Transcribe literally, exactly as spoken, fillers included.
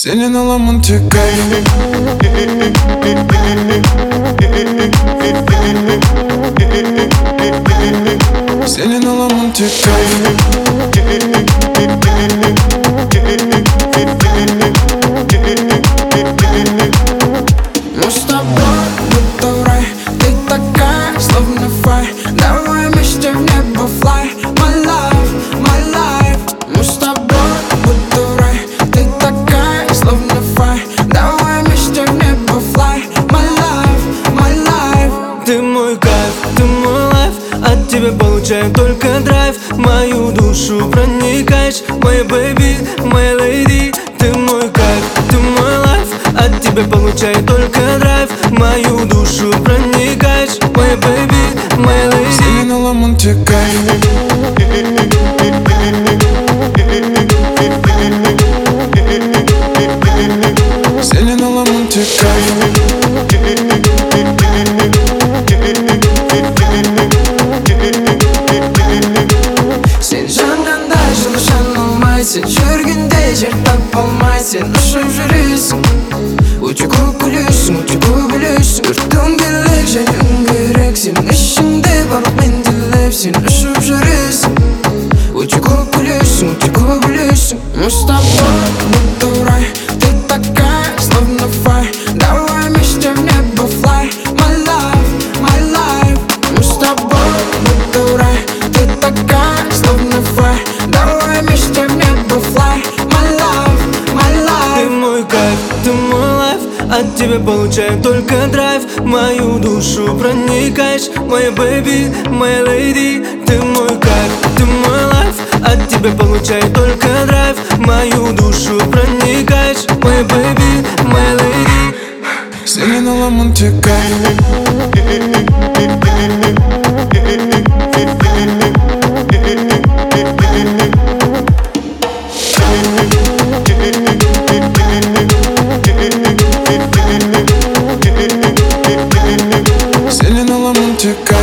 Senin alamın tek kaydı. Senin alamın tek kaydı. Мы с тобой будто в рай. Ты такая, словно фай. Давай вместе в небо fly. My life, my life. Мы с тобой будто в рай. Ты такая, словно фай. Давай вместе в небо fly. My life, my life. Ты мой кайф, ты мой лайф. От тебя получаю только драйв. Мою душу проникаешь, моя бэйби, моя леди. Ты мой кайф, ты мой лайф. От тебя получаю только драйв. Мою душу проникаешь, моя бэйби, моя леди. Senin alamın tek kaydı. Senin alamın tek kaydı. Сен жанғанда жылы жан алмайсың, жүргенде жер тап алмайсың. Ұшып жүресің, өте көп күлесің, өте көп үлесің. Өрттің билік және үңгерек, сенің ішіңде барлық мен тілеп. Сен ұшып жүресің, өте көп күлесің, өте көп үлесің. Мы с тобой будто в рай. Ты такая, словно фай. Давай вместе в небо fly. My life, my life. Мы с тобой будто в рай. Ты такая, словно фай. Давай вместе в небо fly. My life, my Ты life. мой кайф, ты мой лайф. От тебя получаю только драйв. Мою душу проникаешь, моя бэйби, моя леди. Ты мой кайф, ты мой лайф. От тебя получаю только драйв. Мою душу проникаешь, моя бэйби, моя леди. Senin alamın tek kaydı. Senin alamın tek kaydı.